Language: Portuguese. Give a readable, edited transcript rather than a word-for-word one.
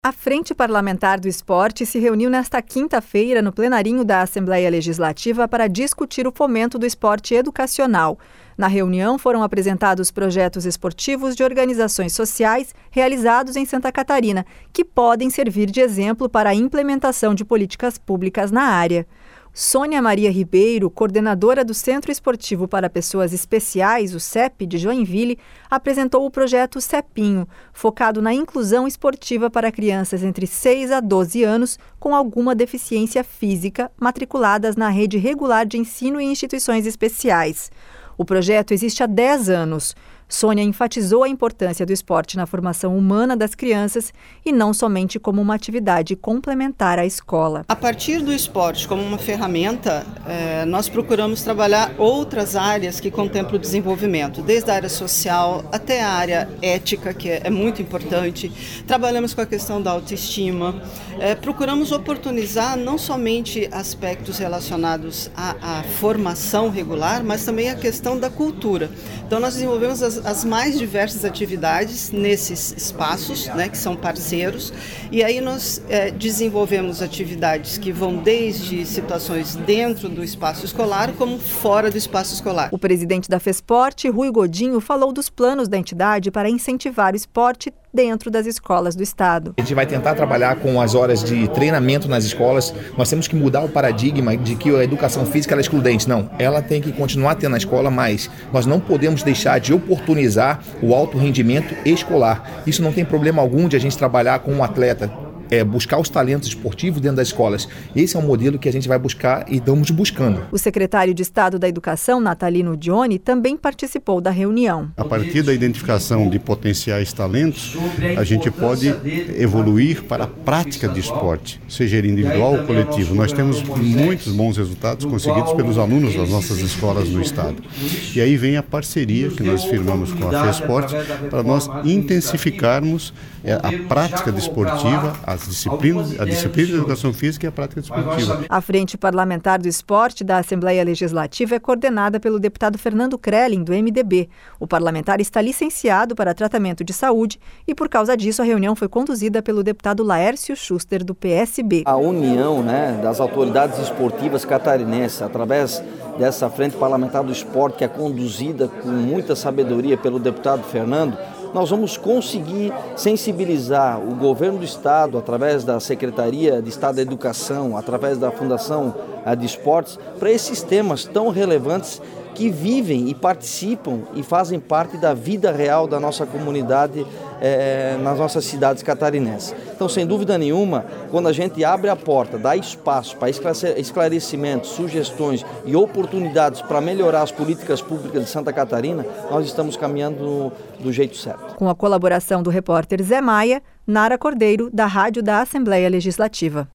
A Frente Parlamentar do Esporte se reuniu nesta quinta-feira no plenarinho da Assembleia Legislativa para discutir o fomento do esporte educacional. Na reunião foram apresentados projetos esportivos de organizações sociais realizados em Santa Catarina, que podem servir de exemplo para a implementação de políticas públicas na área. Sônia Maria Ribeiro, coordenadora do Centro Esportivo para Pessoas Especiais, o CEP, de Joinville, apresentou o projeto CEPinho, focado na inclusão esportiva para crianças entre 6 a 12 anos com alguma deficiência física, matriculadas na rede regular de ensino e instituições especiais. O projeto existe há 10 anos. Sônia enfatizou a importância do esporte na formação humana das crianças e não somente como uma atividade complementar à escola. A partir do esporte como uma ferramenta, nós procuramos trabalhar outras áreas que contemplam o desenvolvimento, desde a área social até a área ética, que é muito importante. Trabalhamos com a questão da autoestima. Procuramos oportunizar não somente aspectos relacionados à formação regular, mas também a questão da cultura. Então nós desenvolvemos as mais diversas atividades nesses espaços, que são parceiros, e aí nós desenvolvemos atividades que vão desde situações dentro do espaço escolar como fora do espaço escolar. O presidente da FESPORT, Rui Godinho, falou dos planos da entidade para incentivar o esporte dentro das escolas do estado. A gente vai tentar trabalhar com as horas de treinamento nas escolas. Nós temos que mudar o paradigma de que a educação física é excludente. Não, ela tem que continuar tendo na escola, mas nós não podemos deixar de oportunizar o alto rendimento escolar. Isso não tem problema algum de a gente trabalhar com um atleta. Buscar os talentos esportivos dentro das escolas. Esse é um modelo que a gente vai buscar e estamos buscando. O secretário de Estado da Educação, Natalino Dione, também participou da reunião. A partir da identificação de potenciais talentos, a gente pode evoluir para a prática de esporte, seja ele individual ou coletivo. Nós temos muitos bons resultados conseguidos pelos alunos das nossas escolas no estado. E aí vem a parceria que nós firmamos com a FESPORT para nós intensificarmos a prática desportiva, a disciplina de educação física e a prática desportiva. A Frente Parlamentar do Esporte da Assembleia Legislativa é coordenada pelo deputado Fernando Krelin, do MDB. O parlamentar está licenciado para tratamento de saúde e, por causa disso, a reunião foi conduzida pelo deputado Laércio Schuster, do PSB. A união das autoridades esportivas catarinenses, através dessa Frente Parlamentar do Esporte, que é conduzida com muita sabedoria pelo deputado Fernando, nós vamos conseguir sensibilizar o governo do estado, através da Secretaria de Estado da Educação, através da Fundação de Esportes, para esses temas tão relevantes que vivem e participam e fazem parte da vida real da nossa comunidade nas nossas cidades catarinenses. Então, sem dúvida nenhuma, quando a gente abre a porta, dá espaço para esclarecimentos, sugestões e oportunidades para melhorar as políticas públicas de Santa Catarina, nós estamos caminhando do jeito certo. Com a colaboração do repórter Zé Maia, Nara Cordeiro, da Rádio da Assembleia Legislativa.